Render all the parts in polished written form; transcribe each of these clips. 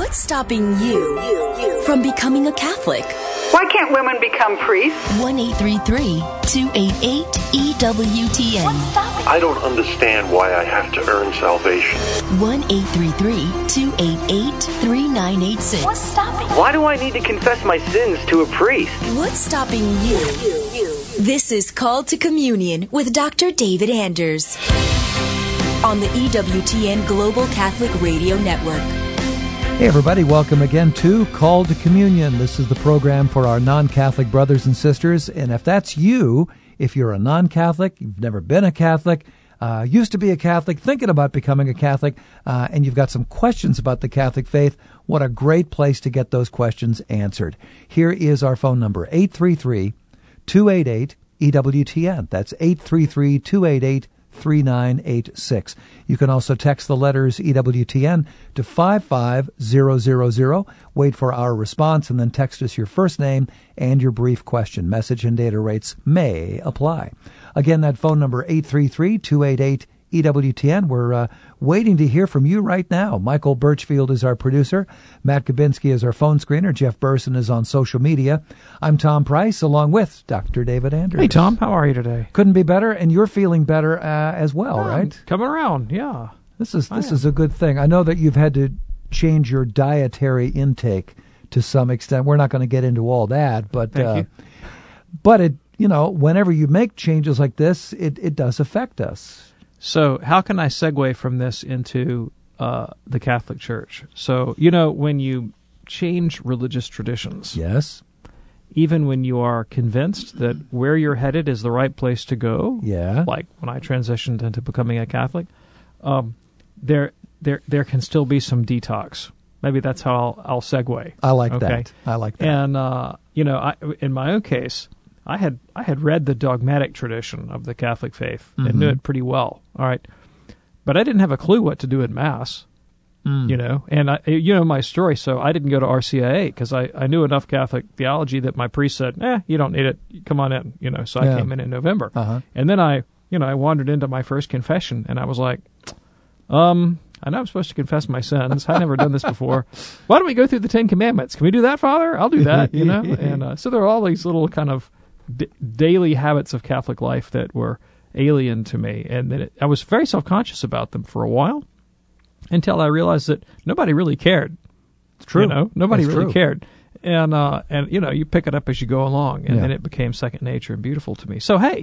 What's stopping you from becoming a Catholic? Why can't women become priests? 1-833-288-EWTN. I don't understand why I have to earn salvation. 1-833-288-3986. What's stopping? Why do I need to confess my sins to a priest? What's stopping you? This is Called to Communion with Dr. David Anders on the EWTN Global Catholic Radio Network. Hey everybody, welcome again to Called to Communion. This is the program for our non-Catholic brothers and sisters, and if that's you, if you're a non-Catholic, you've never been a Catholic, used to be a Catholic, thinking about becoming a Catholic, and you've got some questions about the Catholic faith, what a great place to get those questions answered. Here is our phone number, 833-288-EWTN. That's 833-288-3986. You can also text the letters EWTN to 55000. Wait for our response and then text us your first name and your brief question. Message and data rates may apply. Again, that phone number 833-288-EWTN. We're waiting to hear from you right now. Michael Birchfield is our producer. Matt Kabinski is our phone screener. Jeff Burson is on social media. I'm Tom Price, along with Dr. David Anders. Hey, Tom. How are you today? Couldn't be better, and you're feeling better as well, right? Coming around, yeah. This is a good thing. I know that you've had to change your dietary intake to some extent. We're not going to get into all that, but Thank you. But it, whenever you make changes like this, it does affect us. So how can I segue from this into the Catholic Church? So, when you change religious traditions, yes, even when you are convinced that where you're headed is the right place to go, yeah, like when I transitioned into becoming a Catholic, there can still be some detox. Maybe that's how I'll segue. I like that. And in my own case, I had read the dogmatic tradition of the Catholic faith and knew it pretty well. All right, but I didn't have a clue what to do in Mass. And my story. So I didn't go to RCIA because I knew enough Catholic theology that my priest said, you don't need it. Come on in. So I came in November, and then I wandered into my first confession, and I was like, I know I'm supposed to confess my sins. I've never done this before. Why don't we go through the Ten Commandments? Can we do that, Father? I'll do that. And so there are all these little kind of daily habits of Catholic life that were alien to me, and then I was very self-conscious about them for a while until I realized that nobody really cared. It's true. Nobody really cared, and you pick it up as you go along, and then it became second nature and beautiful to me. So hey,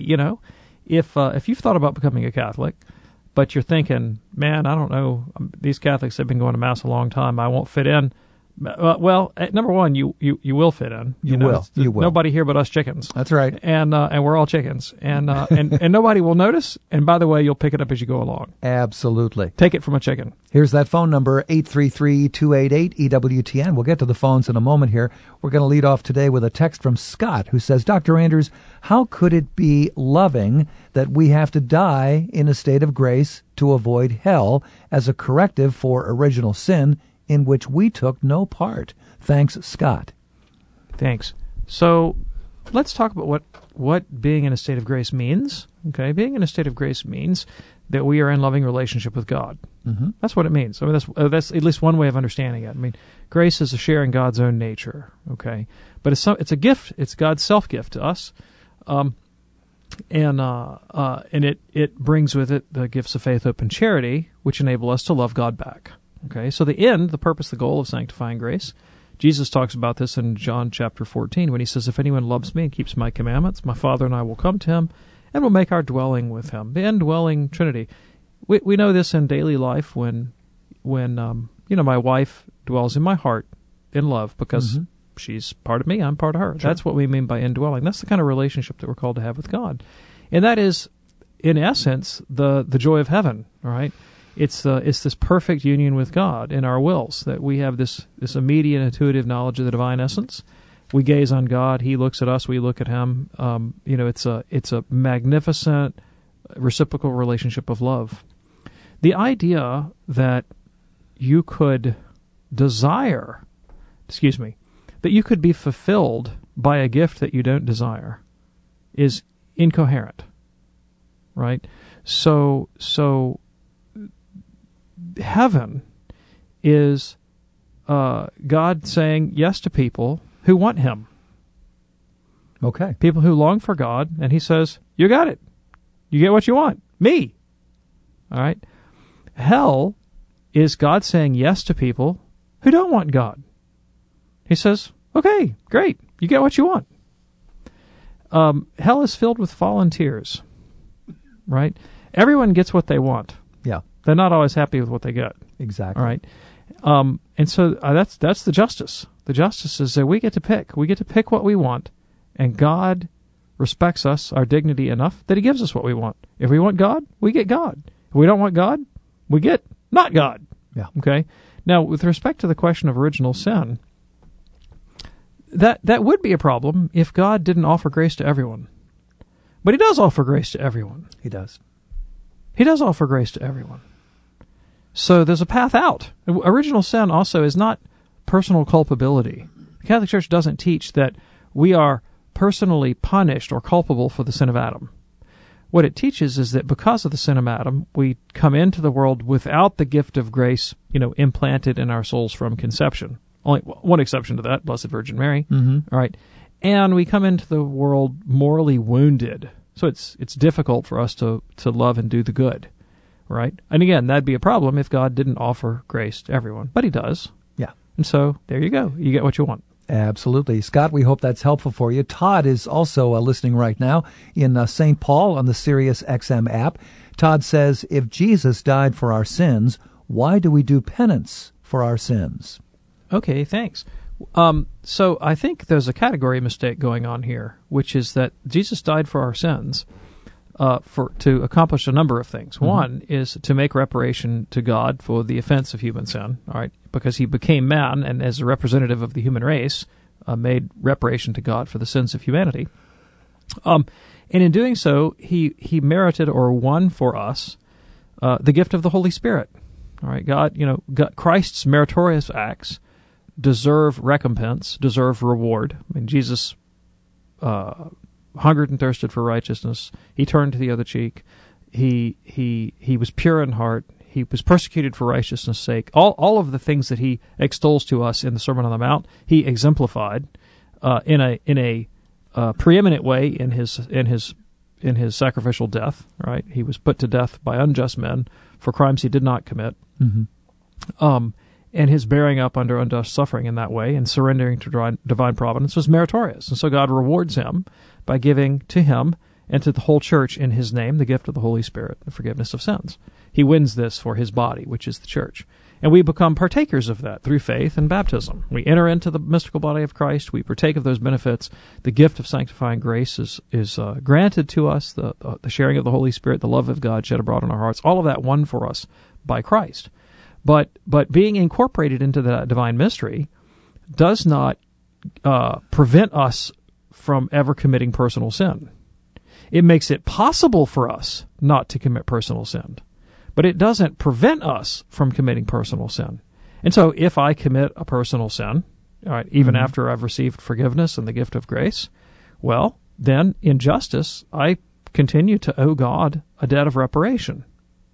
if you've thought about becoming a Catholic, but you're thinking, man, I don't know, these Catholics have been going to Mass a long time, I won't fit in. Well, number one, you will fit in. You will. Nobody here but us chickens. That's right. And we're all chickens. And nobody will notice. And by the way, you'll pick it up as you go along. Absolutely. Take it from a chicken. Here's that phone number, 833-288-EWTN. We'll get to the phones in a moment here. We're going to lead off today with a text from Scott who says, Dr. Anders, how could it be loving that we have to die in a state of grace to avoid hell as a corrective for original sin in which we took no part? Thanks, Scott. Thanks. So let's talk about what being in a state of grace means. Okay, being in a state of grace means that we are in loving relationship with God. Mm-hmm. That's what it means. I mean, that's at least one way of understanding it. I mean, grace is a share in God's own nature. Okay, but it's a gift. It's God's self-gift to us, and it brings with it the gifts of faith, hope, and charity, which enable us to love God back. Okay, so the purpose, the goal of sanctifying grace, Jesus talks about this in John chapter 14 when he says, if anyone loves me and keeps my commandments, my Father and I will come to him and will make our dwelling with him. The indwelling Trinity. We know this in daily life when my wife dwells in my heart in love because she's part of me, I'm part of her. Sure. That's what we mean by indwelling. That's the kind of relationship that we're called to have with God. And that is, in essence, the joy of heaven, all right? It's this perfect union with God in our wills, that we have this immediate intuitive knowledge of the divine essence. We gaze on God, He looks at us, we look at Him. It's a magnificent reciprocal relationship of love. The idea that you could that you could be fulfilled by a gift that you don't desire is incoherent, right? So heaven is God saying yes to people who want Him. Okay. People who long for God, and He says, you got it. You get what you want. Me. All right? Hell is God saying yes to people who don't want God. He says, okay, great. You get what you want. Hell is filled with volunteers, right? Everyone gets what they want. Yeah. They're not always happy with what they get. Exactly. All right? And so that's the justice. The justice is that we get to pick. We get to pick what we want, and God respects us, our dignity enough, that He gives us what we want. If we want God, we get God. If we don't want God, we get not God. Yeah. Okay? Now, with respect to the question of original sin, that would be a problem if God didn't offer grace to everyone. But He does offer grace to everyone. He does. He does offer grace to everyone. So there's a path out. Original sin also is not personal culpability. The Catholic Church doesn't teach that we are personally punished or culpable for the sin of Adam. What it teaches is that because of the sin of Adam, we come into the world without the gift of grace, implanted in our souls from conception. Only one exception to that, Blessed Virgin Mary. Mm-hmm. All right. And we come into the world morally wounded. So it's difficult for us to love and do the good. Right? And again, that'd be a problem if God didn't offer grace to everyone. But He does. Yeah. And so there you go. You get what you want. Absolutely. Scott, we hope that's helpful for you. Todd is also listening right now in St. Paul on the Sirius XM app. Todd says, if Jesus died for our sins, why do we do penance for our sins? Okay, thanks. So I think there's a category mistake going on here, which is that Jesus died for our sins to accomplish a number of things. Mm-hmm. One is to make reparation to God for the offense of human sin, all right, because He became man and as a representative of the human race made reparation to God for the sins of humanity. And in doing so, he merited or won for us the gift of the Holy Spirit. All right, God, Christ's meritorious acts deserve recompense, deserve reward. I mean, Jesus hungered and thirsted for righteousness. He turned to the other cheek. He was pure in heart. He was persecuted for righteousness' sake. All of the things that He extols to us in the Sermon on the Mount, He exemplified in a preeminent way in his sacrificial death. Right, He was put to death by unjust men for crimes He did not commit. Mm-hmm. And His bearing up under unjust suffering in that way and surrendering to divine providence was meritorious. And so God rewards Him by giving to Him and to the whole church in His name the gift of the Holy Spirit, the forgiveness of sins. He wins this for His body, which is the church. And we become partakers of that through faith and baptism. We enter into the mystical body of Christ. We partake of those benefits. The gift of sanctifying grace is granted to us, the sharing of the Holy Spirit, the love of God shed abroad in our hearts, all of that won for us by Christ. But being incorporated into that divine mystery does not prevent us from ever committing personal sin. It makes it possible for us not to commit personal sin, but it doesn't prevent us from committing personal sin. And so if I commit a personal sin, all right, even mm-hmm. after I've received forgiveness and the gift of grace, well, then in justice, I continue to owe God a debt of reparation.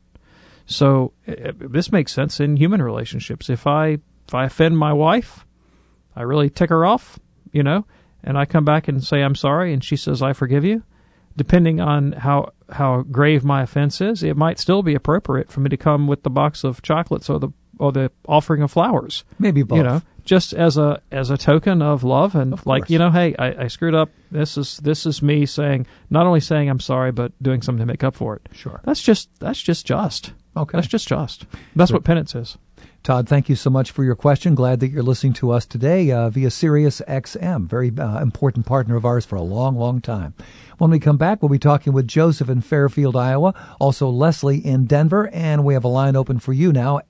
So this makes sense in human relationships. If I offend my wife, I really tick her off, and I come back and say I'm sorry, and she says I forgive you, depending on how grave my offense is, it might still be appropriate for me to come with the box of chocolates or the offering of flowers. Maybe both. Just as a token of love and of like, hey, I screwed up. This is me not only saying I'm sorry, but doing something to make up for it. Sure. That's just just. Okay. That's just. That's what penance is. Todd, thank you so much for your question. Glad that you're listening to us today via Sirius XM. Very important partner of ours for a long, long time. When we come back, we'll be talking with Joseph in Fairfield, Iowa, also Leslie in Denver, and we have a line open for you now,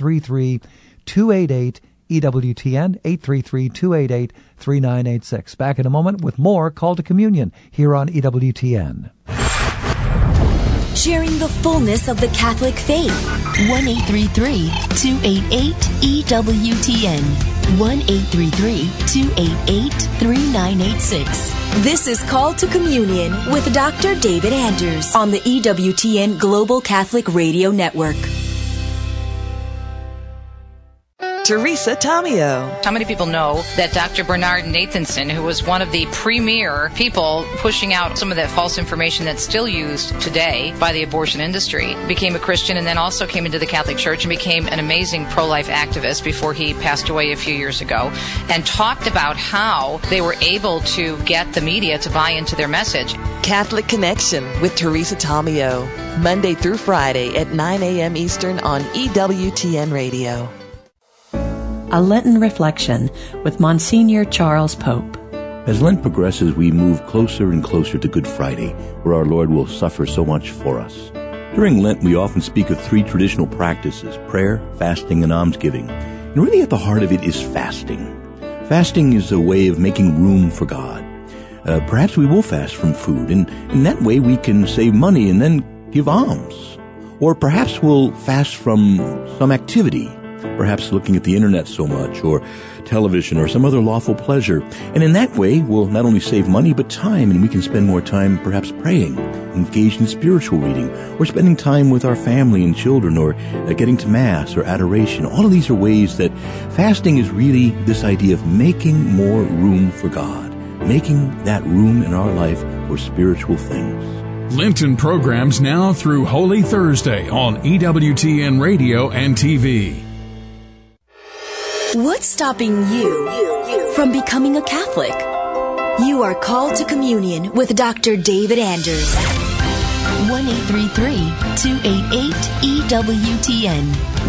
833-288-EWTN, 833-288-3986. Back in a moment with more Call to Communion here on EWTN. Sharing the fullness of the Catholic faith. 1-833-288-EWTN. 1-833-288-3986. This is Call to Communion with Dr. David Anders on the EWTN Global Catholic Radio Network. Teresa Tomeo. How many people know that Dr. Bernard Nathanson, who was one of the premier people pushing out some of that false information that's still used today by the abortion industry, became a Christian and then also came into the Catholic Church and became an amazing pro-life activist before he passed away a few years ago, and talked about how they were able to get the media to buy into their message. Catholic Connection with Teresa Tomeo. Monday through Friday at 9 a.m. Eastern on EWTN Radio. A Lenten Reflection with Monsignor Charles Pope. As Lent progresses, we move closer and closer to Good Friday, where our Lord will suffer so much for us. During Lent, we often speak of three traditional practices: prayer, fasting, and almsgiving. And really at the heart of it is fasting. Fasting is a way of making room for God. Perhaps we will fast from food, and in that way we can save money and then give alms. Or perhaps we'll fast from some activity, perhaps looking at the internet so much, or television, or some other lawful pleasure. And in that way, we'll not only save money, but time, and we can spend more time perhaps praying, engaged in spiritual reading, or spending time with our family and children, or getting to Mass or adoration. All of these are ways that fasting is really this idea of making more room for God, making that room in our life for spiritual things. Lenten programs now through Holy Thursday on EWTN Radio and TV. What's stopping you from becoming a Catholic? You are called to communion with Dr. David Anders. 1-833-288-EWTN.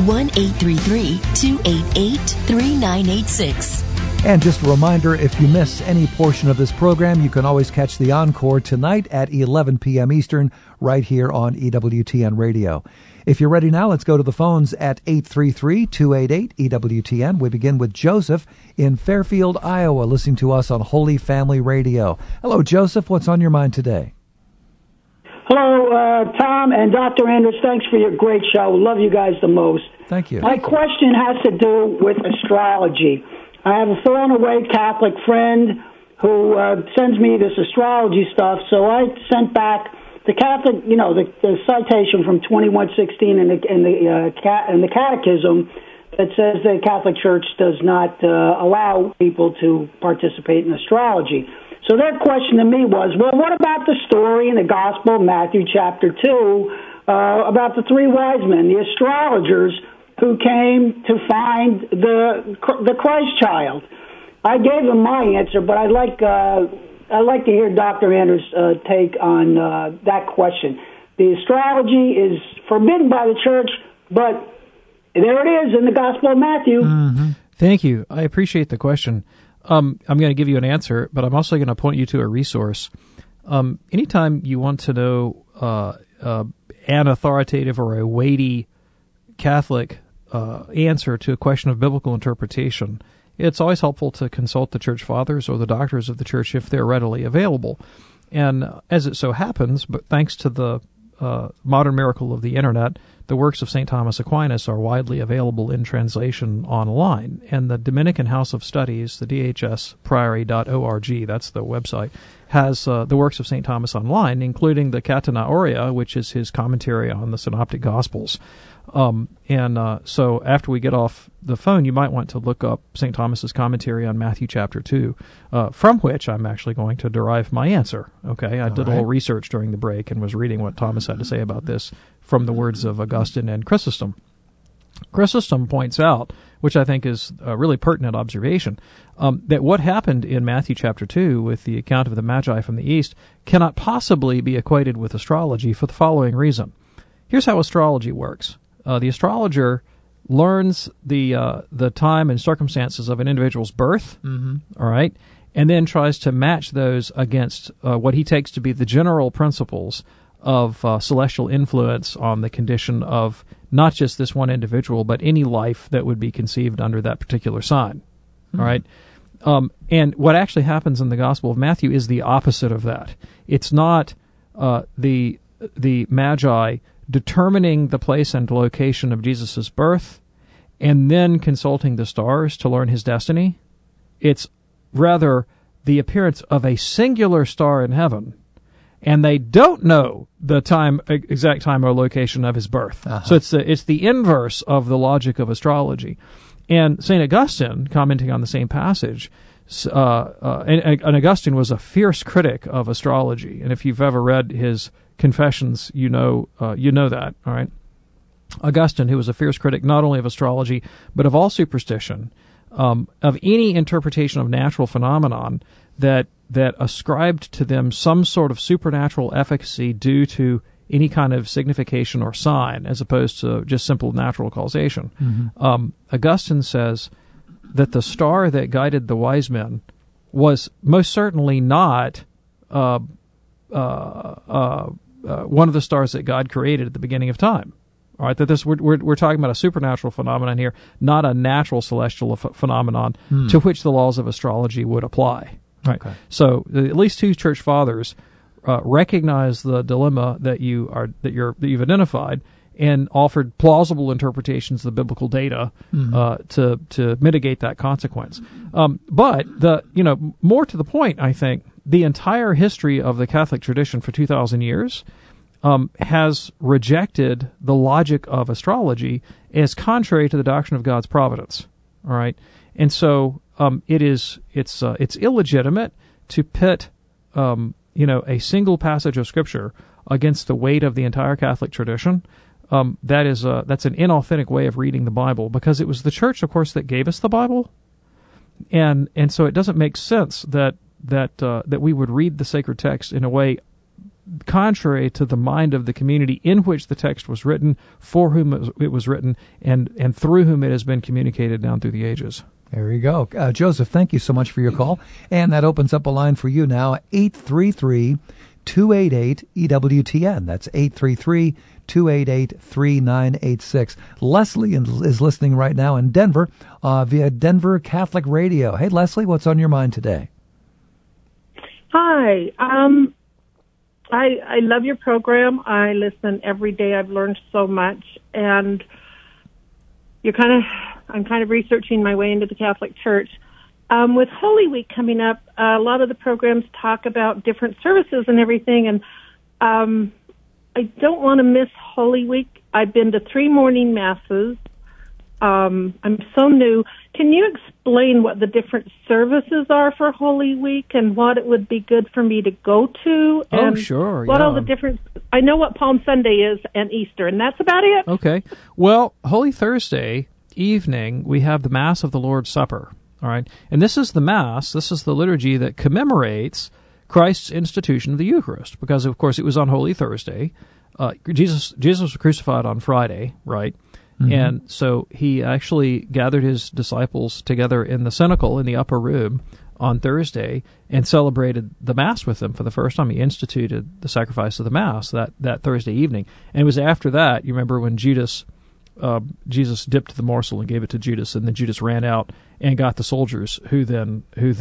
1-833-288-3986. And just a reminder, if you miss any portion of this program, you can always catch the encore tonight at 11 p.m. Eastern right here on EWTN Radio. If you're ready now, let's go to the phones at 833-288-EWTN. We begin with Joseph in Fairfield, Iowa, listening to us on Holy Family Radio. Hello, Joseph. What's on your mind today? Hello, Tom and Dr. Anders. Thanks for your great show. Love you guys the most. Thank you. My question has to do with astrology. I have a fallen-away Catholic friend who sends me this astrology stuff, so I sent back the Catholic, the citation from 2116 in the Catechism that says the Catholic Church does not allow people to participate in astrology. So their question to me was, well, what about the story in the Gospel of Matthew chapter 2 about the three wise men, the astrologers who came to find the Christ child? I gave them my answer, but I'd like to hear Dr. Anders' take on that question. The astrology is forbidden by the Church, but there it is in the Gospel of Matthew. Mm-hmm. Thank you. I appreciate the question. I'm going to give you an answer, but I'm also going to point you to a resource. Anytime you want to know an authoritative or a weighty Catholic answer to a question of biblical interpretation, it's always helpful to consult the Church Fathers or the doctors of the Church if they're readily available. And as it so happens, but thanks to the modern miracle of the Internet, the works of St. Thomas Aquinas are widely available in translation online. And the Dominican House of Studies, the dhspriory.org, that's the website, has the works of St. Thomas online, including the Catena Aurea, which is his commentary on the Synoptic Gospels. So after we get off the phone, you might want to look up St. Thomas's commentary on Matthew chapter 2, from which I'm actually going to derive my answer. Okay, I did a little research during the break and was reading what Thomas had to say about this from the words of Augustine and Chrysostom. Chrysostom points out, which I think is a really pertinent observation, that what happened in Matthew chapter 2 with the account of the Magi from the East cannot possibly be equated with astrology for the following reason. Here's how astrology works. The astrologer learns the time and circumstances of an individual's birth, all right, and then tries to match those against what he takes to be the general principles of celestial influence on the condition of not just this one individual, but any life that would be conceived under that particular sign, all right? And what actually happens in the Gospel of Matthew is the opposite of that. It's not the Magi determining the place and location of Jesus' birth and then consulting the stars to learn his destiny. It's rather the appearance of a singular star in heaven, and they don't know the exact time or location of his birth. So it's the inverse of the logic of astrology. And St. Augustine, commenting on the same passage, and Augustine was a fierce critic of astrology. And if you've ever read his Confessions, you know that, all right? Augustine, who was a fierce critic not only of astrology, but of all superstition, of any interpretation of natural phenomenon that ascribed to them some sort of supernatural efficacy due to any kind of signification or sign, as opposed to just simple natural causation. Mm-hmm. Augustine says that the star that guided the wise men was most certainly not one of the stars that God created at the beginning of time. All right, that we're talking about a supernatural phenomenon here, not a natural celestial phenomenon to which the laws of astrology would apply. Right. Okay. So at least two church fathers recognize the dilemma that you've identified and offered plausible interpretations of the biblical data to mitigate that consequence. But more to the point, I think the entire history of the Catholic tradition for 2,000 years has rejected the logic of astrology as contrary to the doctrine of God's providence. All right, and so it's illegitimate to pit a single passage of Scripture against the weight of the entire Catholic tradition. That's an inauthentic way of reading the Bible, because it was the Church, of course, that gave us the Bible, and so it doesn't make sense that we would read the sacred text in a way contrary to the mind of the community in which the text was written, for whom it was written, and through whom it has been communicated down through the ages. There you go. Joseph, thank you so much for your call. And that opens up a line for you now, 833-288-EWTN. That's 833-288-3986. Leslie is listening right now in Denver via Denver Catholic Radio. Hey, Leslie, what's on your mind today? Hi. I love your program. I listen every day. I've learned so much. And I'm kind of researching my way into the Catholic Church. With Holy Week coming up, a lot of the programs talk about different services and everything, and I don't want to miss Holy Week. I've been to 3 morning masses. I'm so new. Can you explain what the different services are for Holy Week and what it would be good for me to go to? And sure. What all the different... I know what Palm Sunday is and Easter, and that's about it. Okay. Well, Holy Thursday evening, we have the Mass of the Lord's Supper. All right, and this is the Mass, this is the liturgy that commemorates Christ's institution of the Eucharist, because, of course, it was on Holy Thursday. Jesus was crucified on Friday, right? Mm-hmm. And so he actually gathered his disciples together in the cenacle, in the upper room, on Thursday, and celebrated the Mass with them for the first time. He instituted the sacrifice of the Mass that Thursday evening. And it was after that, you remember, when Jesus dipped the morsel and gave it to Judas, and then Judas ran out and got the soldiers who then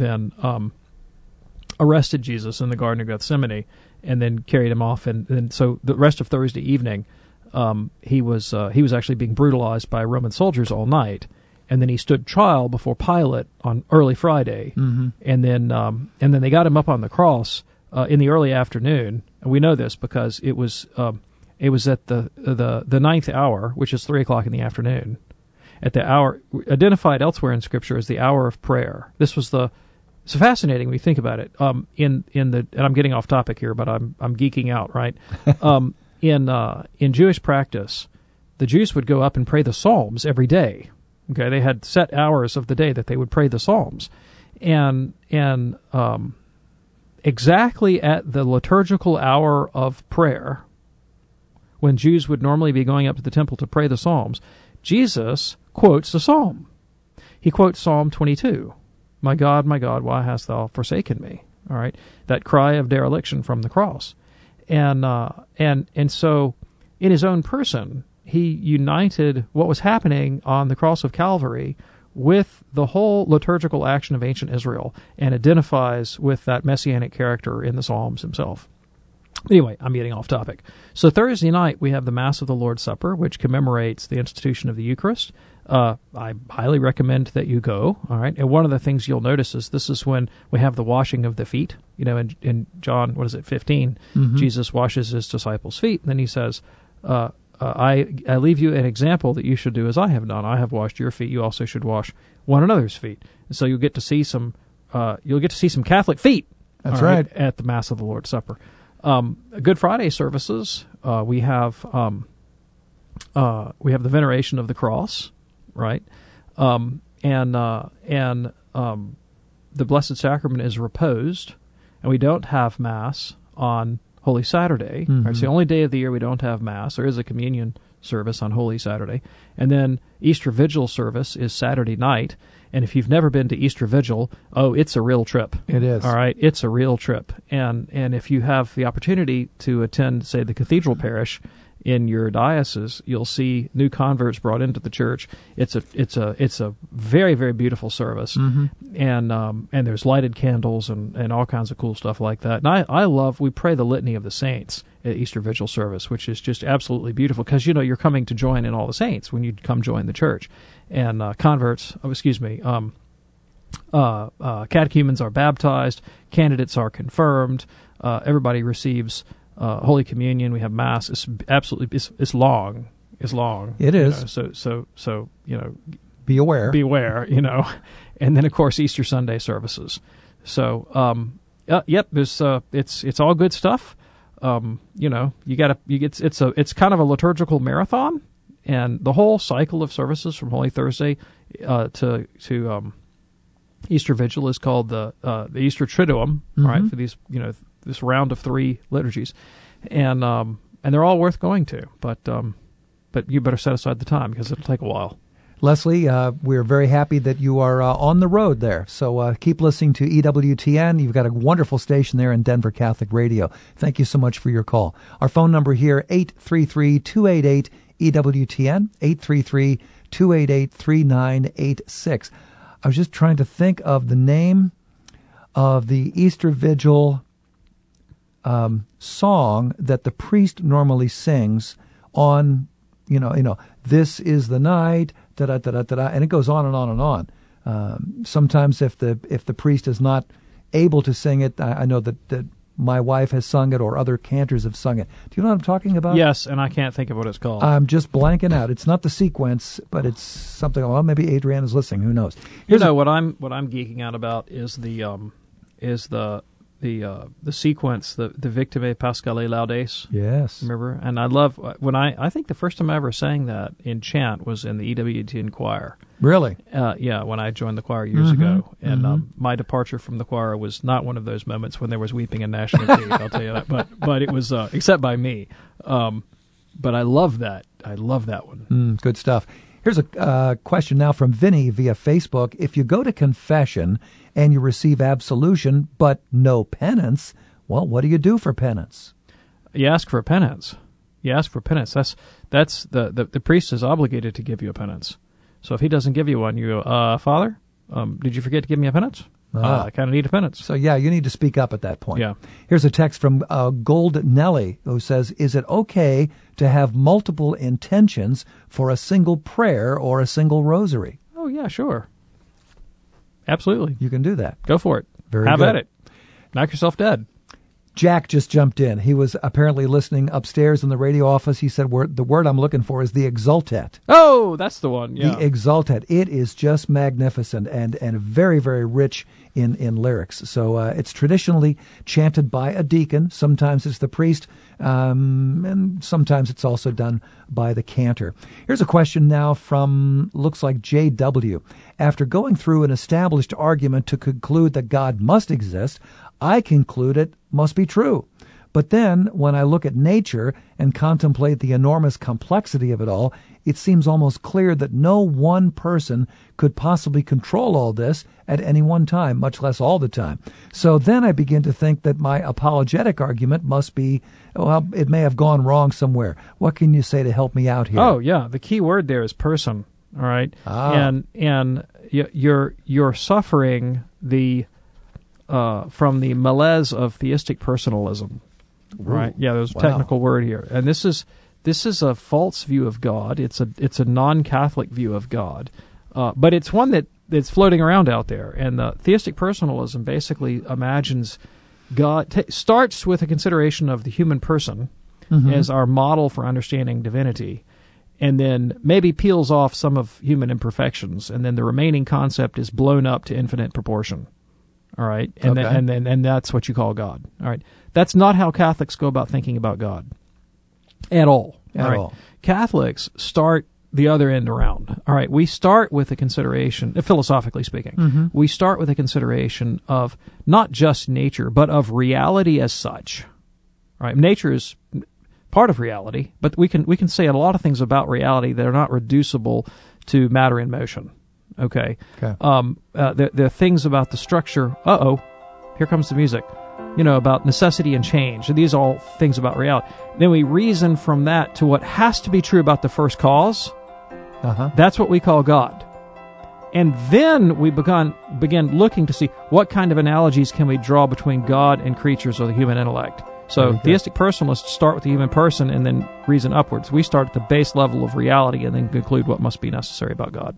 arrested Jesus in the Garden of Gethsemane and then carried him off. And so the rest of Thursday evening, he was actually being brutalized by Roman soldiers all night, and then he stood trial before Pilate on early Friday, and then they got him up on the cross in the early afternoon. And we know this because it was at the ninth hour, which is 3:00 in the afternoon, at the hour identified elsewhere in Scripture as the hour of prayer. This was it's fascinating when you think about it. And I'm getting off topic here, but I'm geeking out, right? In Jewish practice, the Jews would go up and pray the Psalms every day. Okay, they had set hours of the day that they would pray the Psalms, and exactly at the liturgical hour of prayer, when Jews would normally be going up to the temple to pray the Psalms, Jesus quotes a psalm. He quotes Psalm 22. My God, why hast thou forsaken me? All right, that cry of dereliction from the cross. And so in his own person, he united what was happening on the cross of Calvary with the whole liturgical action of ancient Israel, and identifies with that messianic character in the Psalms himself. Anyway, I'm getting off topic. So Thursday night, we have the Mass of the Lord's Supper, which commemorates the institution of the Eucharist. I highly recommend that you go, all right? And one of the things you'll notice is this is when we have the washing of the feet. You know, in John, 15, Jesus washes his disciples' feet, and then he says, I leave you an example that you should do as I have done. I have washed your feet. You also should wash one another's feet. And so you'll get to see some Catholic feet. That's right. At the Mass of the Lord's Supper. Good Friday services. We have the veneration of the cross, right? And the Blessed Sacrament is reposed, and we don't have Mass on Holy Saturday. Mm-hmm. Right? It's the only day of the year we don't have Mass. There is a communion service on Holy Saturday. And then Easter Vigil service is Saturday night. And if you've never been to Easter Vigil, it's a real trip. It is. All right, it's a real trip. And if you have the opportunity to attend, say, the cathedral parish in your diocese, you'll see new converts brought into the church. It's a very, very beautiful service, mm-hmm. and there's lighted candles and all kinds of cool stuff like that. And we pray the Litany of the Saints at Easter Vigil service, which is just absolutely beautiful because you're coming to join in all the saints when you come join the church, and catechumens are baptized, candidates are confirmed, everybody receives Holy Communion. We have Mass. It's absolutely it's long. It's long. It is. So be aware. Beware. And then of course Easter Sunday services. So yep. There's it's all good stuff. It's kind of a liturgical marathon, and the whole cycle of services from Holy Thursday to Easter Vigil is called the Easter Triduum, mm-hmm. right? For these this round of 3 liturgies, and they're all worth going to, but you better set aside the time because it'll take a while. Leslie, we're very happy that you are on the road there, so keep listening to EWTN. You've got a wonderful station there in Denver Catholic Radio. Thank you so much for your call. Our phone number here, 833-288-EWTN, 833-288-3986. I was just trying to think of the name of the Easter Vigil song that the priest normally sings on, this is the night, da-da-da-da-da-da, and it goes on and on and on. Sometimes if the priest is not able to sing it, I know that my wife has sung it or other cantors have sung it. Do you know what I'm talking about? Yes, and I can't think of what it's called. I'm just blanking out. It's not the sequence, but it's something. Well, maybe Adrienne is listening. Who knows? What I'm geeking out about is the sequence, the Victime Pascale Laudes. Yes. Remember? And I love when I think the first time I ever sang that in chant was in the EWTN choir. Really? Yeah, when I joined the choir years mm-hmm. ago. And my departure from the choir was not one of those moments when there was weeping and gnashing of teeth, I'll tell you that. But it was, except by me. But I love that. I love that one. Good stuff. Here's a question now from Vinny via Facebook. If you go to confession and you receive absolution but no penance, well, what do you do for penance? You ask for penance. That's the priest is obligated to give you a penance. So if he doesn't give you one, you go, Father, did you forget to give me a penance? I kind of need a penance. So, yeah, you need to speak up at that point. Yeah. Here's a text from Gold Nelly who says, is it okay to have multiple intentions for a single prayer or a single rosary? Oh, yeah, sure. Absolutely. You can do that. Go for it. Very Have good. at it. Knock yourself dead. Jack just jumped in. He was apparently listening upstairs in the radio office. He said, the word I'm looking for is the Exultet. Oh, that's the one, yeah. The Exultet. It is just magnificent and very, very rich in lyrics. So it's traditionally chanted by a deacon. Sometimes it's the priest, and sometimes it's also done by the cantor. Here's a question now from, looks like J.W. After going through an established argument to conclude that God must exist, I conclude it must be true. But then, when I look at nature and contemplate the enormous complexity of it all, it seems almost clear that no one person could possibly control all this at any one time, much less all the time. So then I begin to think that my apologetic argument must be, well, it may have gone wrong somewhere. What can you say to help me out here? Oh, yeah. The key word there is person, all right? And you're suffering from the malaise of theistic personalism. Right? Yeah, there's a technical word here. And this is a false view of God. It's a non-Catholic view of God. But it's one that's floating around out there. And theistic personalism basically imagines God starts with a consideration of the human person as our model for understanding divinity, and then maybe peels off some of human imperfections, and then the remaining concept is blown up to infinite proportion. All right, and then that's what you call God. All right, that's not how Catholics go about thinking about God at all. At all. Catholics start the other end around. All right, we start with a consideration, philosophically speaking, we start with a consideration of not just nature, but of reality as such. All right, nature is part of reality, but we can say a lot of things about reality that are not reducible to matter in motion. Okay. There are things about the structure. Here comes the music. About necessity and change. These are all things about reality. Then we reason from that to what has to be true about the first cause. That's what we call God. And then we begin looking to see what kind of analogies can we draw between God and creatures or the human intellect. So theistic personalists start with the human person and then reason upwards. We start at the base level of reality and then conclude what must be necessary about God.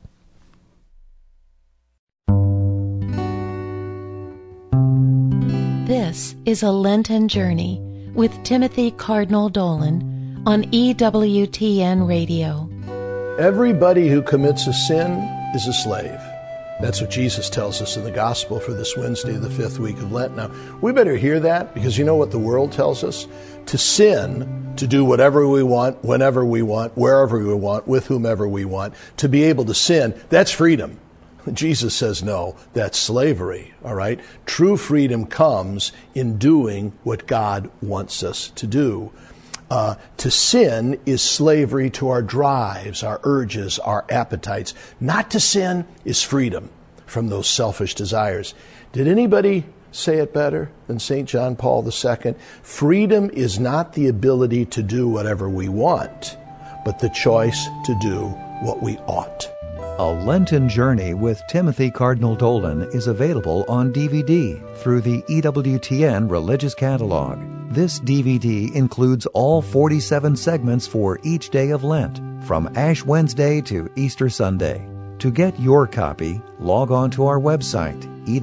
This is a Lenten Journey with Timothy Cardinal Dolan on EWTN Radio. Everybody who commits a sin is a slave. That's what Jesus tells us in the gospel for this Wednesday, the 5th week of Lent. Now, we better hear that, because you know what the world tells us? To sin, to do whatever we want, whenever we want, wherever we want, with whomever we want, to be able to sin, that's freedom. Jesus says, no, that's slavery, all right? True freedom comes in doing what God wants us to do. To sin is slavery to our drives, our urges, our appetites. Not to sin is freedom from those selfish desires. Did anybody say it better than St. John Paul II? Freedom is not the ability to do whatever we want, but the choice to do what we ought. A Lenten Journey with Timothy Cardinal Dolan is available on DVD through the EWTN Religious Catalog. This DVD includes all 47 segments for each day of Lent, from Ash Wednesday to Easter Sunday. To get your copy, log on to our website,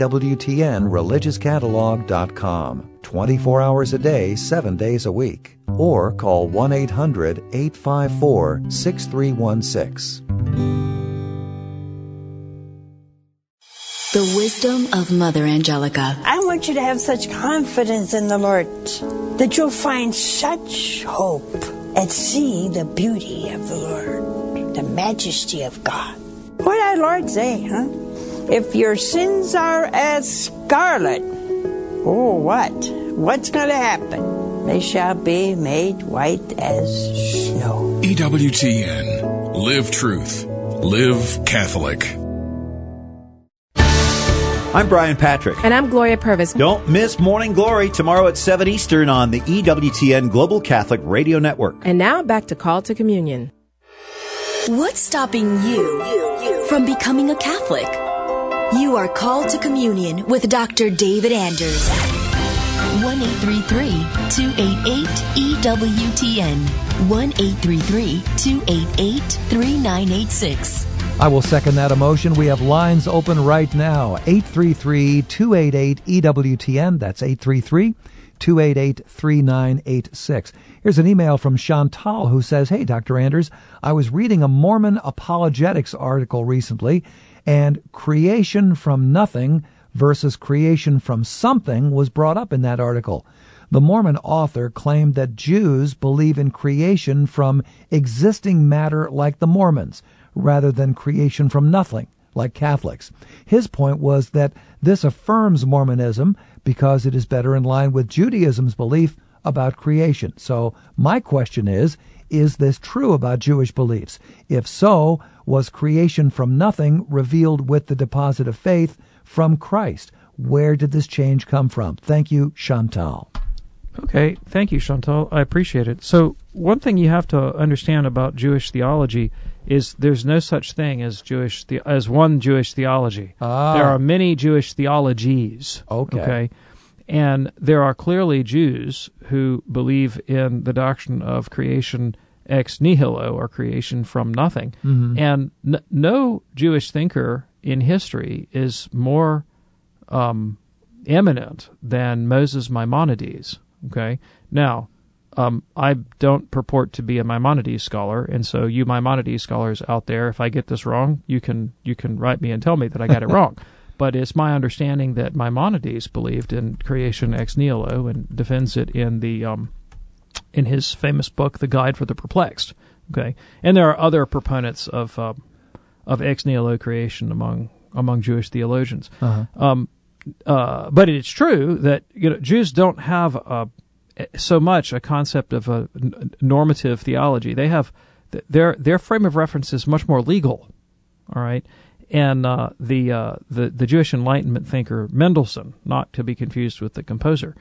EWTNReligiousCatalog.com, 24 hours a day, 7 days a week, or call 1-800-854-6316. The wisdom of Mother Angelica. I want you to have such confidence in the Lord that you'll find such hope at seeing the beauty of the Lord, the majesty of God. What did our Lord say, huh? If your sins are as scarlet, what's going to happen? They shall be made white as snow. EWTN. Live truth. Live Catholic. I'm Brian Patrick. And I'm Gloria Purvis. Don't miss Morning Glory tomorrow at 7 Eastern on the EWTN Global Catholic Radio Network. And now back to Call to Communion. What's stopping you from becoming a Catholic? You are called to communion with Dr. David Anders. 1-833-288-EWTN. 1-833-288-3986. I will second that emotion. We have lines open right now. 833-288-EWTN. That's 833-288-3986. Here's an email from Chantal who says, "Hey, Dr. Anders, I was reading a Mormon apologetics article recently, and creation from nothing versus creation from something was brought up in that article. The Mormon author claimed that Jews believe in creation from existing matter like the Mormons, rather than creation from nothing, like Catholics. His point was that this affirms Mormonism because it is better in line with Judaism's belief about creation. So my question is this true about Jewish beliefs? If so, was creation from nothing revealed with the deposit of faith from Christ? Where did this change come from? Thank you, Chantal." Okay, thank you, Chantal. I appreciate it. So one thing you have to understand about Jewish theology is there's no such thing as one Jewish theology. There are many Jewish theologies. Okay. And there are clearly Jews who believe in the doctrine of creation ex nihilo, or creation from nothing. Mm-hmm. And no Jewish thinker in history is more eminent than Moses Maimonides. Okay. Now, I don't purport to be a Maimonides scholar, and so you Maimonides scholars out there, if I get this wrong, you can write me and tell me that I got it wrong. But it's my understanding that Maimonides believed in creation ex nihilo and defends it in the in his famous book, The Guide for the Perplexed. Okay, and there are other proponents of ex nihilo creation among Jewish theologians. But it's true that Jews don't have so much a concept of a normative theology. They have their frame of reference is much more legal. All right. And the Jewish Enlightenment thinker Mendelssohn, not to be confused with the composer,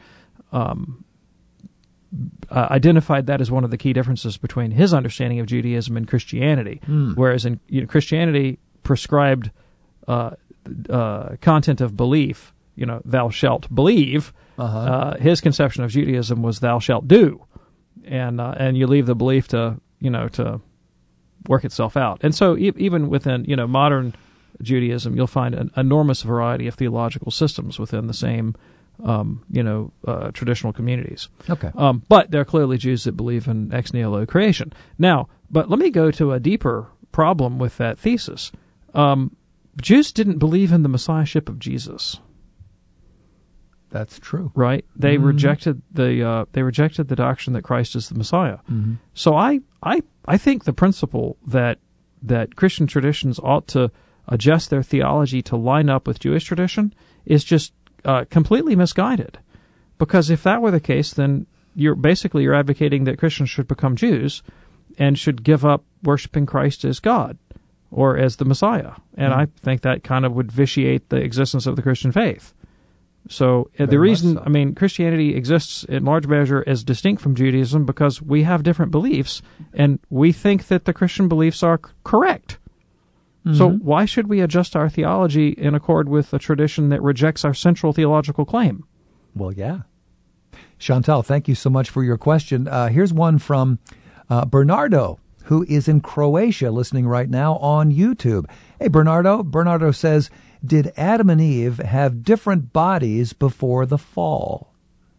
identified that as one of the key differences between his understanding of Judaism and Christianity. Whereas in Christianity prescribed content of belief, thou shalt believe. His conception of Judaism was thou shalt do, and you leave the belief to work itself out. And so even within modern Judaism, you'll find an enormous variety of theological systems within the same, traditional communities. Okay. But there are clearly Jews that believe in ex nihilo creation. Now, but let me go to a deeper problem with that thesis. Jews didn't believe in the messiahship of Jesus. That's true. Right? They rejected the doctrine that Christ is the Messiah. So I think the principle that Christian traditions ought to adjust their theology to line up with Jewish tradition is just completely misguided. Because if that were the case, then you're advocating that Christians should become Jews and should give up worshiping Christ as God or as the Messiah. And I think that kind of would vitiate the existence of the Christian faith. So the reason, Christianity exists in large measure as distinct from Judaism because we have different beliefs, and we think that the Christian beliefs are correct. So why should we adjust our theology in accord with a tradition that rejects our central theological claim? Well, yeah. Chantal, thank you so much for your question. Here's one from Bernardo, who is in Croatia listening right now on YouTube. Hey, Bernardo. Bernardo says, did Adam and Eve have different bodies before the fall?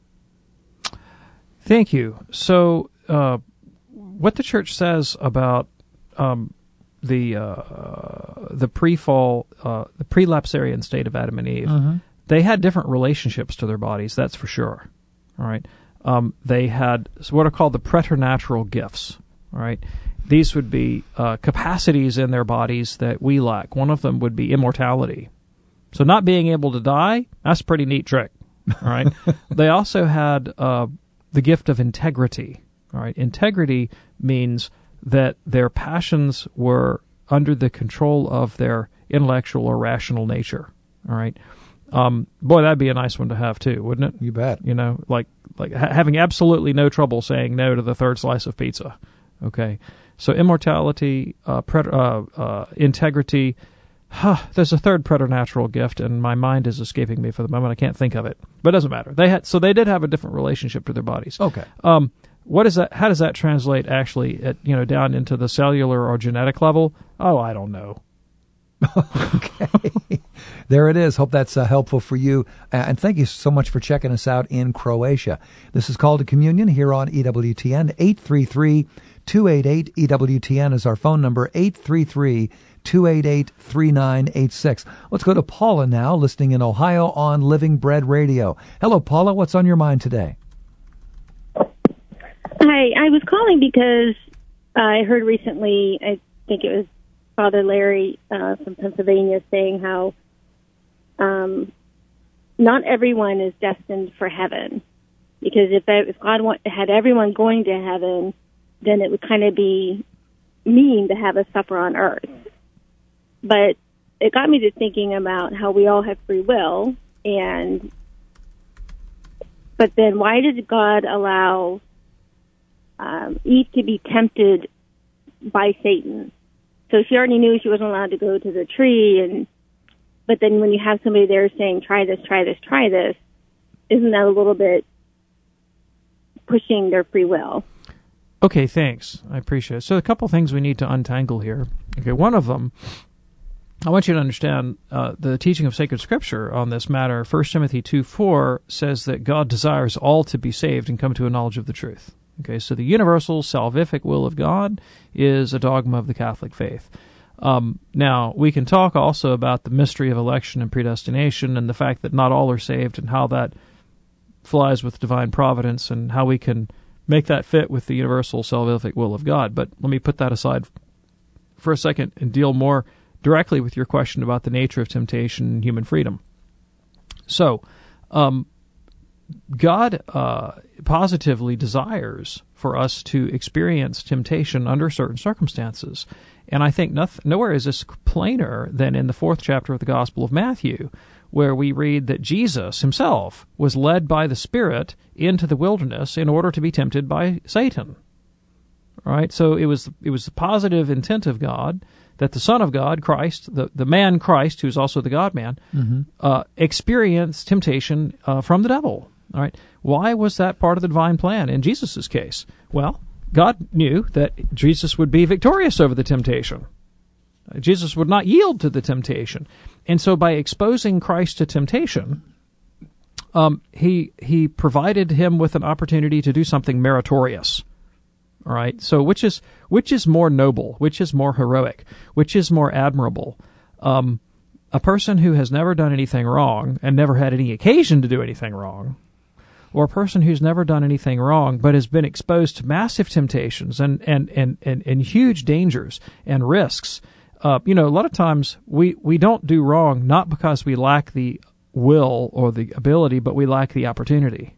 Thank you. So what the church says about the pre-fall, the pre-lapsarian state of Adam and Eve, they had different relationships to their bodies, that's for sure. All right. They had what are called the preternatural gifts. All right. These would be capacities in their bodies that we lack. One of them would be immortality. So not being able to die, that's a pretty neat trick. All right. They also had the gift of integrity. All right. Integrity means that their passions were under the control of their intellectual or rational nature. All right. Boy, that'd be a nice one to have too, wouldn't it? You bet. Like having absolutely no trouble saying no to the third slice of pizza. Okay. So immortality, integrity. There's a third preternatural gift, and my mind is escaping me for the moment. I can't think of it, but it doesn't matter. They did have a different relationship to their bodies. Okay. What is that? How does that translate actually down into the cellular or genetic level? Oh, I don't know. Okay. There it is. Hope that's helpful for you. And thank you so much for checking us out in Croatia. This is Call to Communion here on EWTN. 833-288 EWTN is our phone number, 833-288-3986. Let's go to Paula now, listening in Ohio on Living Bread Radio. Hello, Paula. What's on your mind today? Hi, I was calling because I heard recently, I think it was Father Larry from Pennsylvania saying how not everyone is destined for heaven. Because if God had everyone going to heaven, then it would kind of be mean to have us suffer on earth. But it got me to thinking about how we all have free will, but then why did God allow Eve to be tempted by Satan? So she already knew she wasn't allowed to go to the tree, but then when you have somebody there saying, try this, try this, try this, isn't that a little bit pushing their free will? Okay, thanks. I appreciate it. So a couple things we need to untangle here. Okay, one of them, I want you to understand the teaching of sacred scripture on this matter. 1 Timothy 2:4 says that God desires all to be saved and come to a knowledge of the truth. Okay, so the universal salvific will of God is a dogma of the Catholic faith. Now, we can talk also about the mystery of election and predestination and the fact that not all are saved and how that flies with divine providence and how we can make that fit with the universal salvific will of God. But let me put that aside for a second and deal more directly with your question about the nature of temptation and human freedom. So, God positively desires for us to experience temptation under certain circumstances. And I think nowhere is this plainer than in the 4th chapter of the Gospel of Matthew, where we read that Jesus himself was led by the Spirit into the wilderness in order to be tempted by Satan. All right, so it was the positive intent of God that the Son of God, Christ, the man Christ, who's also the God-man, experienced temptation from the devil. All right, why was that part of the divine plan in Jesus' case? Well, God knew that Jesus would be victorious over the temptation. Jesus would not yield to the temptation. And so by exposing Christ to temptation, he provided him with an opportunity to do something meritorious. All right, so which is more noble, which is more heroic, which is more admirable? A person who has never done anything wrong and never had any occasion to do anything wrong, or a person who's never done anything wrong but has been exposed to massive temptations and huge dangers and risks. A lot of times we don't do wrong not because we lack the will or the ability, but we lack the opportunity.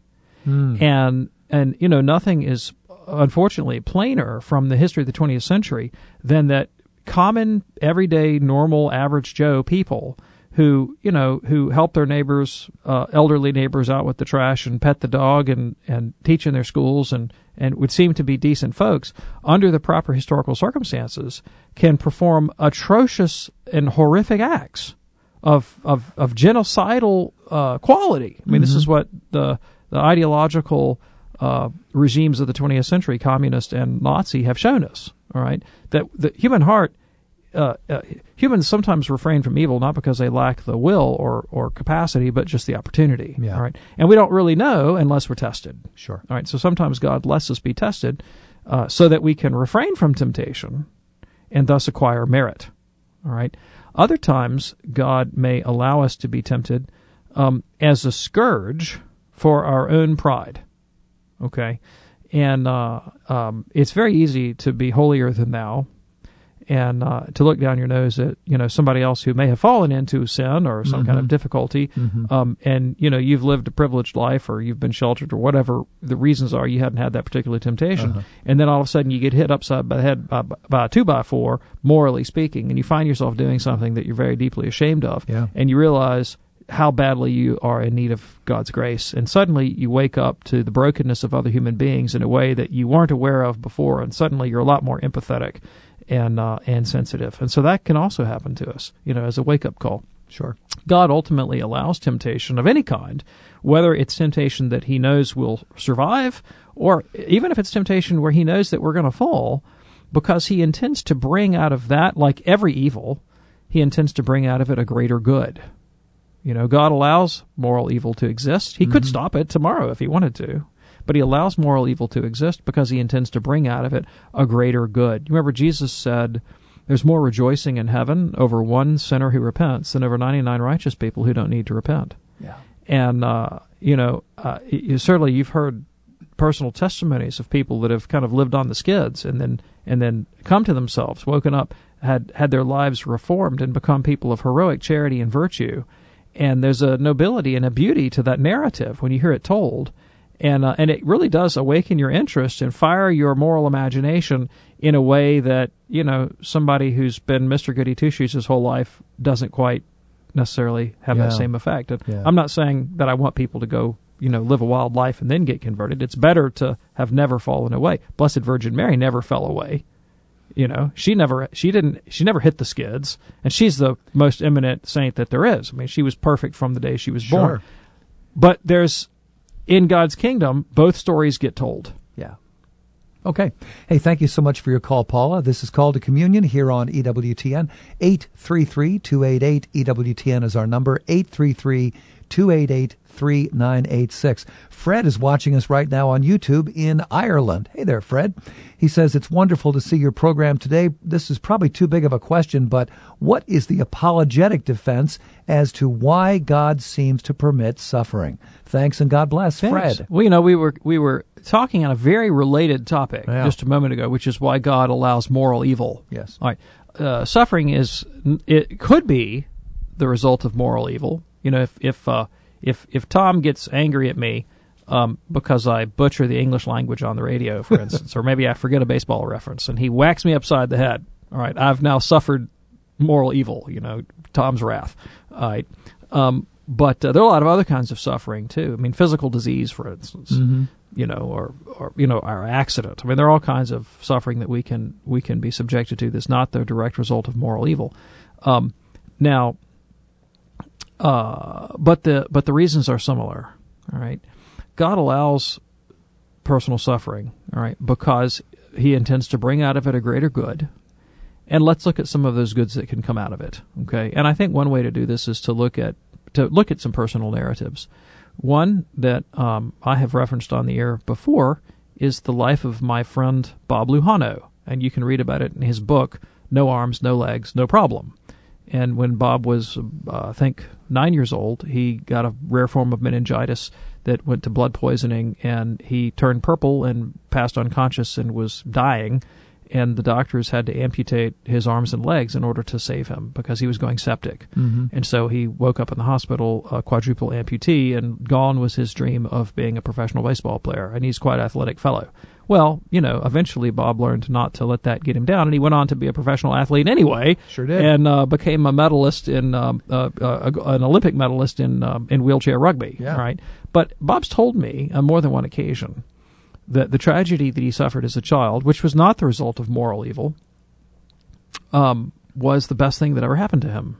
And nothing is unfortunately plainer from the history of the 20th century than that common, everyday, normal, average Joe people who help their neighbors, elderly neighbors out with the trash and pet the dog and teach in their schools and would seem to be decent folks, under the proper historical circumstances, can perform atrocious and horrific acts of genocidal quality. I mean, this is what the ideological regimes of the 20th century, communist and Nazi, have shown us. All right, that the human heart. Humans sometimes refrain from evil not because they lack the will or capacity, but just the opportunity. Yeah. All right, and we don't really know unless we're tested. Sure. All right, so sometimes God lets us be tested so that we can refrain from temptation and thus acquire merit. All right. Other times, God may allow us to be tempted as a scourge for our own pride. Okay, and it's very easy to be holier than thou, and to look down your nose at somebody else who may have fallen into sin or some kind of difficulty, and you've lived a privileged life or you've been sheltered or whatever the reasons are, you hadn't had that particular temptation, and then all of a sudden you get hit upside the head by a 2x4, morally speaking, and you find yourself doing something that you're very deeply ashamed of, and you realize how badly you are in need of God's grace, and suddenly you wake up to the brokenness of other human beings in a way that you weren't aware of before, and suddenly you're a lot more empathetic and sensitive. And so that can also happen to us, as a wake-up call. Sure. God ultimately allows temptation of any kind, whether it's temptation that he knows we'll survive, or even if it's temptation where he knows that we're going to fall, because he intends to bring out of that, like every evil, he intends to bring out of it a greater good. God allows moral evil to exist. He could stop it tomorrow if he wanted to, but he allows moral evil to exist because he intends to bring out of it a greater good. You remember Jesus said, there's more rejoicing in heaven over one sinner who repents than over 99 righteous people who don't need to repent. Yeah. And, certainly you've heard personal testimonies of people that have kind of lived on the skids and then come to themselves, woken up, had their lives reformed and become people of heroic charity and virtue. And there's a nobility and a beauty to that narrative when you hear it told. And it really does awaken your interest and fire your moral imagination in a way that, somebody who's been Mr. Goody Two-Shoes his whole life doesn't quite necessarily have that same effect. And I'm not saying that I want people to go, live a wild life and then get converted. It's better to have never fallen away. Blessed Virgin Mary never fell away. She never hit the skids, and she's the most eminent saint that there is. I mean, she was perfect from the day she was born. But in God's kingdom, both stories get told. Yeah. Okay. Hey, thank you so much for your call, Paula. This is Call to Communion here on EWTN. 833-288 EWTN is our number. 833-288-3986. Fred is watching us right now on YouTube in Ireland. Hey there, Fred. He says, it's wonderful to see your program today. This is probably too big of a question, but what is the apologetic defense as to why God seems to permit suffering? Thanks and God bless. Thanks. Fred. Well, we were talking on a very related topic just a moment ago, which is why God allows moral evil. Yes. All right. Suffering it could be the result of moral evil. You know, if Tom gets angry at me because I butcher the English language on the radio, for instance, or maybe I forget a baseball reference, and he whacks me upside the head, all right, I've now suffered moral evil, Tom's wrath. All right. But there are a lot of other kinds of suffering, too. I mean, physical disease, for instance, or our accident. I mean, there are all kinds of suffering that we can be subjected to that's not the direct result of moral evil. But the reasons are similar. All right, God allows personal suffering. All right, because He intends to bring out of it a greater good. And let's look at some of those goods that can come out of it. Okay, and I think one way to do this is to look at some personal narratives. One that I have referenced on the air before is the life of my friend Bob Luhano, and you can read about it in his book, No Arms, No Legs, No Problem. And when Bob was, I think, 9 years old, he got a rare form of meningitis that went to blood poisoning, and he turned purple and passed unconscious and was dying. And the doctors had to amputate his arms and legs in order to save him because he was going septic. Mm-hmm. And so he woke up in the hospital, a quadruple amputee, and gone was his dream of being a professional baseball player. And he's quite an athletic fellow. Well, eventually Bob learned not to let that get him down, and he went on to be a professional athlete anyway. Sure did. And became a medalist an Olympic medalist in wheelchair rugby. Yeah. Right. But Bob's told me on more than one occasion that the tragedy that he suffered as a child, which was not the result of moral evil, was the best thing that ever happened to him.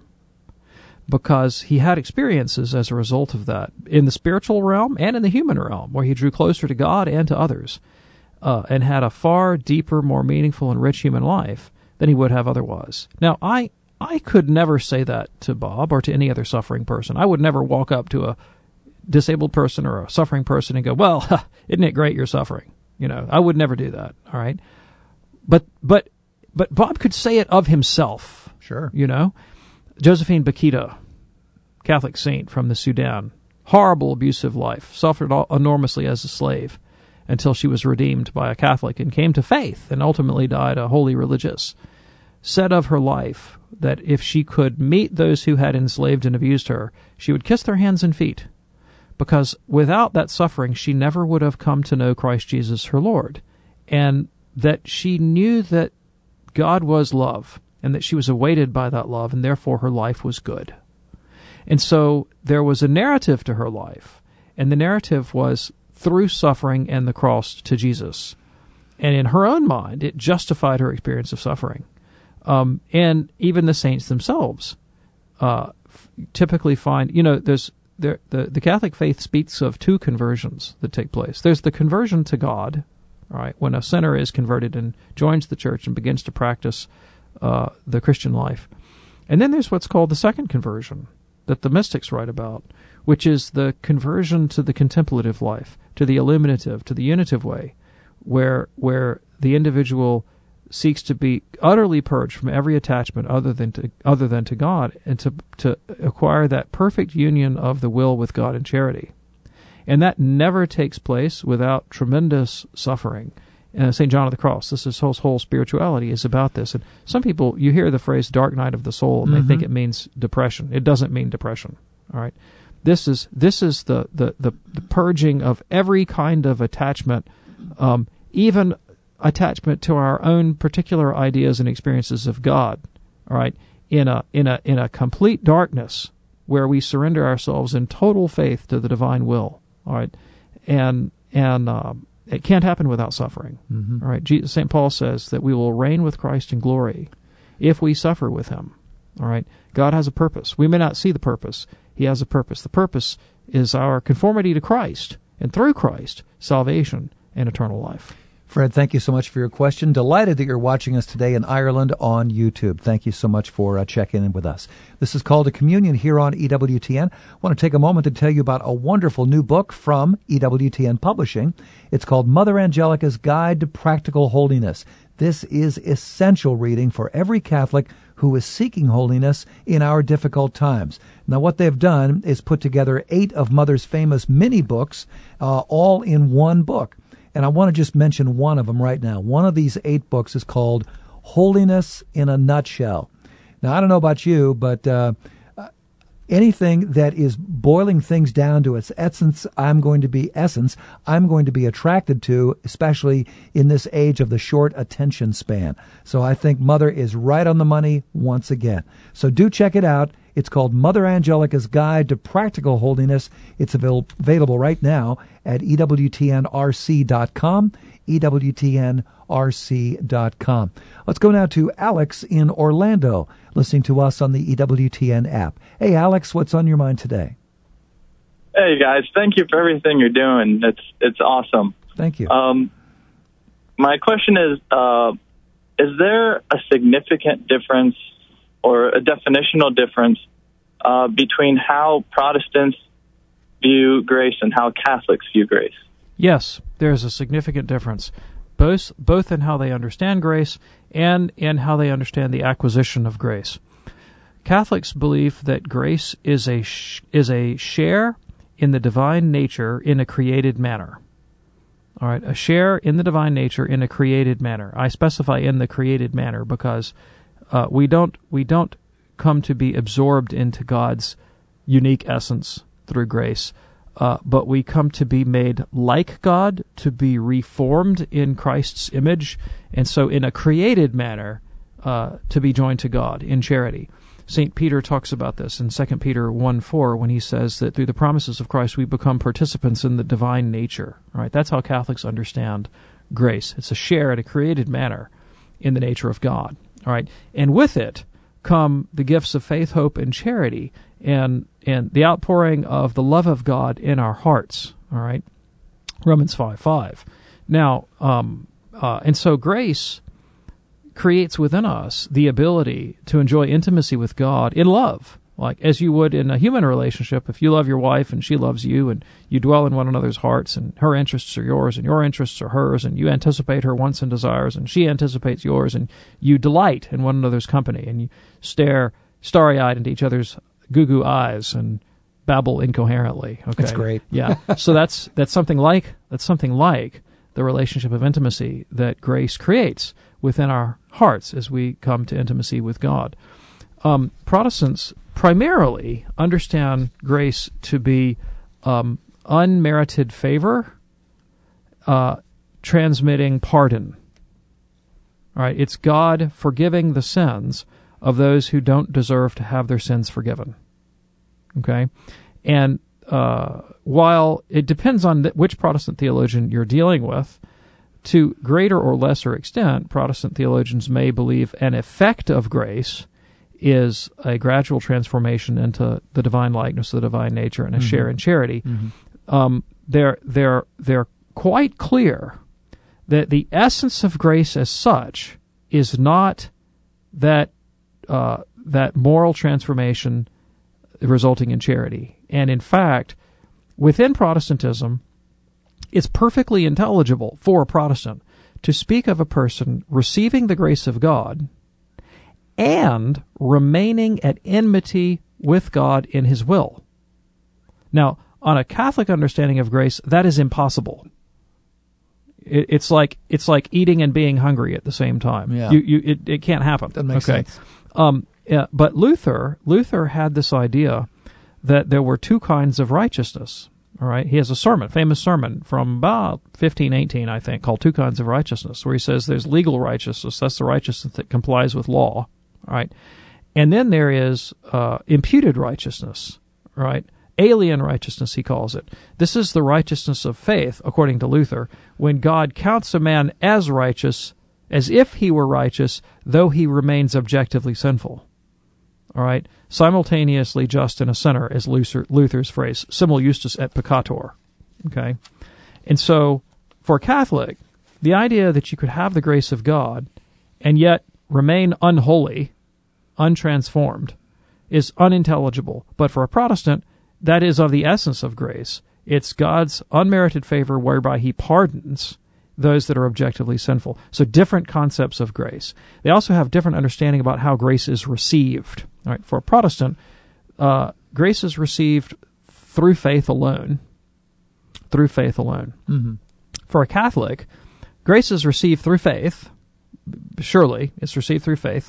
Because he had experiences as a result of that in the spiritual realm and in the human realm, where he drew closer to God and to others, and had a far deeper, more meaningful and rich human life than he would have otherwise. Now, I could never say that to Bob or to any other suffering person. I would never walk up to a disabled person or a suffering person and go, well, isn't it great you're suffering? I would never do that. All right. But Bob could say it of himself. Sure. Josephine Bakita, Catholic saint from the Sudan, horrible abusive life, suffered enormously as a slave until she was redeemed by a Catholic and came to faith and ultimately died a holy religious, said of her life that if she could meet those who had enslaved and abused her, she would kiss their hands and feet. Because without that suffering, she never would have come to know Christ Jesus, her Lord, and that she knew that God was love, and that she was awaited by that love, and therefore her life was good. And so there was a narrative to her life, and the narrative was through suffering and the cross to Jesus. And in her own mind, it justified her experience of suffering. And even the saints themselves typically find, the Catholic faith speaks of two conversions that take place. There's the conversion to God, right, when a sinner is converted and joins the church and begins to practice the Christian life. And then there's what's called the second conversion that the mystics write about, which is the conversion to the contemplative life, to the illuminative, to the unitive way, where the individual seeks to be utterly purged from every attachment other than to God, and to acquire that perfect union of the will with God and charity. And that never takes place without tremendous suffering. St. John of the Cross, his whole spirituality is about this. And some people, you hear the phrase dark night of the soul, and they think it means depression. It doesn't mean depression. All right. This is the purging of every kind of attachment, even attachment to our own particular ideas and experiences of God, all right, in a complete darkness where we surrender ourselves in total faith to the divine will, all right, and it can't happen without suffering, all right. St. Paul says that we will reign with Christ in glory if we suffer with him, all right. God has a purpose. We may not see the purpose. He has a purpose. The purpose is our conformity to Christ, and through Christ, salvation and eternal life. Fred, thank you so much for your question. Delighted that you're watching us today in Ireland on YouTube. Thank you so much for checking in with us. This is Call to Communion here on EWTN. I want to take a moment to tell you about a wonderful new book from EWTN Publishing. It's called Mother Angelica's Guide to Practical Holiness. This is essential reading for every Catholic who is seeking holiness in our difficult times. Now, what they've done is put together 8 of Mother's famous mini books, all in one book. And I want to just mention one of them right now. One of these 8 books is called Holiness in a Nutshell. Now, I don't know about you, but anything that is boiling things down to its essence, I'm going to be attracted to, especially in this age of the short attention span. So I think Mother is right on the money once again. So do check it out. It's called Mother Angelica's Guide to Practical Holiness. It's available right now at EWTNRC.com, EWTNRC.com. Let's go now to Alex in Orlando, listening to us on the EWTN app. Hey, Alex, what's on your mind today? Hey, guys. Thank you for everything you're doing. It's awesome. Thank you. My question is there a significant difference or a definitional difference between how Protestants view grace and how Catholics view grace? Yes, there's a significant difference, both in how they understand grace and in how they understand the acquisition of grace. Catholics believe that grace is a share in the divine nature in a created manner. All right, a share in the divine nature in a created manner. I specify in the created manner because we don't come to be absorbed into God's unique essence through grace, but we come to be made like God, to be reformed in Christ's image, and so in a created manner to be joined to God in charity. St. Peter talks about this in 2 Peter 1:4 when he says that through the promises of Christ we become participants in the divine nature. Right? That's how Catholics understand grace. It's a share in a created manner in the nature of God. All right, and with it come the gifts of faith, hope, and charity, and the outpouring of the love of God in our hearts. All right, Romans 5:5. Now, and so grace creates within us the ability to enjoy intimacy with God in love, like as you would in a human relationship. If you love your wife and she loves you, and you dwell in one another's hearts, and her interests are yours and your interests are hers, and you anticipate her wants and desires and she anticipates yours, and you delight in one another's company, and you stare starry-eyed into each other's goo-goo eyes and babble incoherently. Okay, that's great. Yeah, so that's something like the relationship of intimacy that grace creates within our hearts as we come to intimacy with God. Protestants primarily understand grace to be unmerited favor, transmitting pardon. All right, it's God forgiving the sins of those who don't deserve to have their sins forgiven. Okay, and while it depends on which Protestant theologian you're dealing with, to greater or lesser extent, Protestant theologians may believe an effect of grace is a gradual transformation into the divine likeness, the divine nature, and a share in charity. They're quite clear that the essence of grace as such is not that moral transformation resulting in charity. And in fact, within Protestantism, it's perfectly intelligible for a Protestant to speak of a person receiving the grace of God and remaining at enmity with God in his will. Now, on a Catholic understanding of grace, that is impossible. It's like eating and being hungry at the same time. Yeah. It can't happen. That makes sense. But Luther had this idea that there were two kinds of righteousness. All right, he has a famous sermon from about 1518, I think, called Two Kinds of Righteousness, where he says there's legal righteousness, that's the righteousness that complies with law, all right? And then there is imputed righteousness, right? Alien righteousness, he calls it. This is the righteousness of faith, according to Luther, when God counts a man as righteous, as if he were righteous, though he remains objectively sinful. All right, simultaneously just and a sinner, is Luther's phrase, simul justus et peccator. Okay, and so for a Catholic, the idea that you could have the grace of God and yet remain unholy, untransformed, is unintelligible. But for a Protestant, that is of the essence of grace. It's God's unmerited favor whereby he pardons those that are objectively sinful. So different concepts of grace. They also have different understanding about how grace is received. All right, for a Protestant, grace is received through faith alone. Through faith alone. Mm-hmm. For a Catholic, grace is received through faith. Surely, it's received through faith.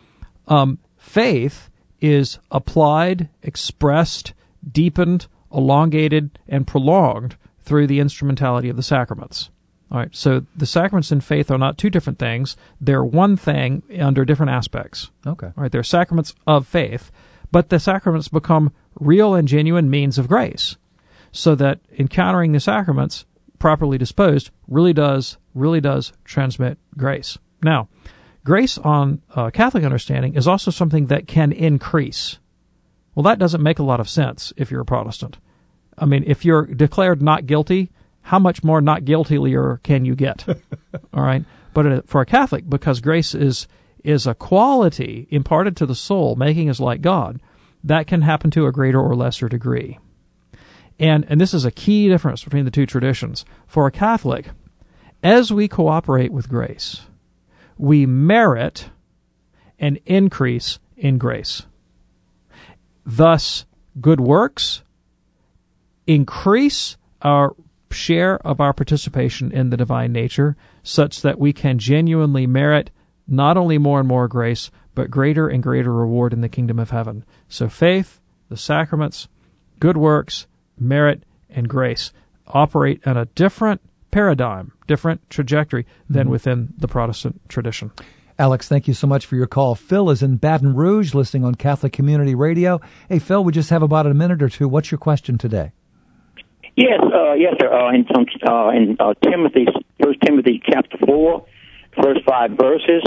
Faith is applied, expressed, deepened, elongated, and prolonged through the instrumentality of the sacraments. All right, so the sacraments and faith are not two different things. They're one thing under different aspects. Okay. All right, they're sacraments of faith, but the sacraments become real and genuine means of grace, so that encountering the sacraments, properly disposed, really does transmit grace. Now, grace on Catholic understanding is also something that can increase. Well, that doesn't make a lot of sense if you're a Protestant. I mean, if you're declared not guilty, how much more not guiltier can you get? All right? But for a Catholic, because grace is a quality imparted to the soul, making us like God, that can happen to a greater or lesser degree. And this is a key difference between the two traditions. For a Catholic, as we cooperate with grace, we merit an increase in grace. Thus, good works increase our share of our participation in the divine nature, such that we can genuinely merit not only more and more grace, but greater and greater reward in the kingdom of heaven. So faith, the sacraments, good works, merit, and grace operate in a different paradigm, different trajectory than within the Protestant tradition. Alex, thank you so much for your call. Phil is in Baton Rouge, listening on Catholic Community Radio. Hey, Phil, we just have about a minute or two. What's your question today? Yes, sir. In Timothy, 1 Timothy chapter 4, first 5 verses,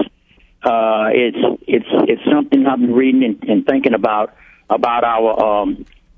it's something I've been reading and thinking about our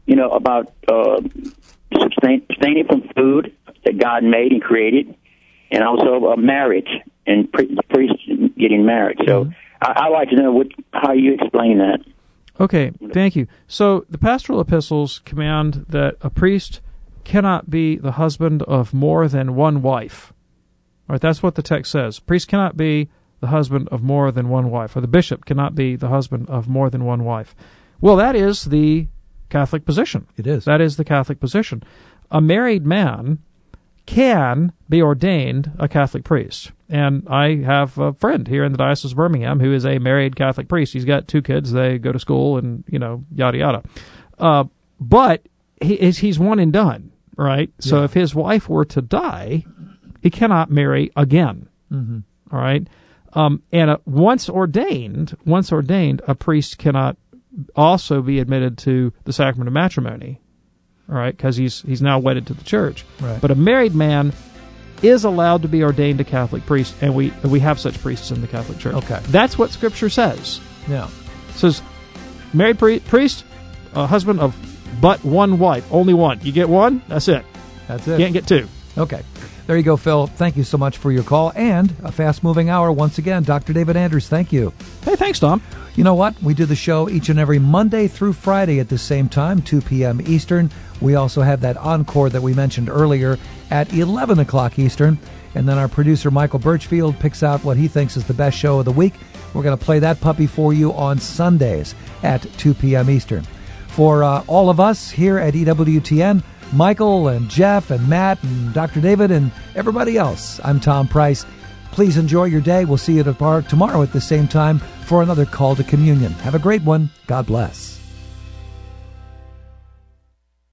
abstaining from food that God made and created, and also marriage and the priest getting married. So I'd like to know how you explain that. Okay, thank you. So the pastoral epistles command that a priest cannot be the husband of more than one wife. All right, that's what the text says. Priest cannot be the husband of more than one wife, or the bishop cannot be the husband of more than one wife. Well, that is the Catholic position. It is. That is the Catholic position. A married man can be ordained a Catholic priest. And I have a friend here in the Diocese of Birmingham who is a married Catholic priest. He's got 2 kids. They go to school and, yada, yada. But he's one and done, right? Yeah. So if his wife were to die, he cannot marry again. Mm-hmm. All right? And once ordained, a priest cannot also be admitted to the sacrament of matrimony, all right, because he's now wedded to the church. Right. But a married man is allowed to be ordained a Catholic priest, and we have such priests in the Catholic Church. Okay. That's what Scripture says. Yeah. It says, married priest, husband of but one wife, only one. You get one, that's it. That's it. Can't get 2. Okay. There you go, Phil. Thank you so much for your call. And a fast-moving hour once again. Dr. David Anders, thank you. Hey, thanks, Tom. You know what? We do the show each and every Monday through Friday at the same time, 2 p.m. Eastern. We also have that encore that we mentioned earlier at 11 o'clock Eastern. And then our producer, Michael Birchfield, picks out what he thinks is the best show of the week. We're going to play that puppy for you on Sundays at 2 p.m. Eastern. For all of us here at EWTN, Michael and Jeff and Matt and Dr. David and everybody else, I'm Tom Price. Please enjoy your day. We'll see you tomorrow at the same time for another Call to Communion. Have a great one. God bless.